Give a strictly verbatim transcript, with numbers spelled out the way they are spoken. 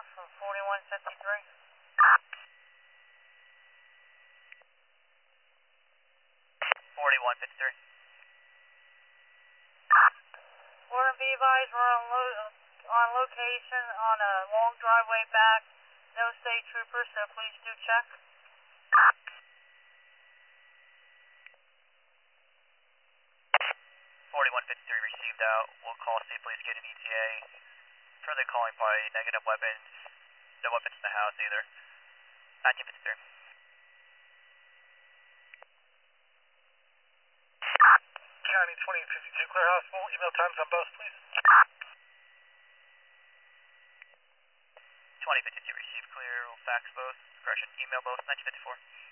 from forty-one fifty-three. forty-one fifty-three. Warren Beavise, we're on, lo on location on a long driveway back. No state troopers, so please do check. forty-one fifty-three received out. We'll call state police, get an E T A. Further calling party, negative weapons. No weapons in the house either. nineteen fifty-three. County twenty fifty-two, clear hospital. Email times on both, please. twenty fifty-two received clear. We'll fax both. Correction, email both. nineteen fifty-four.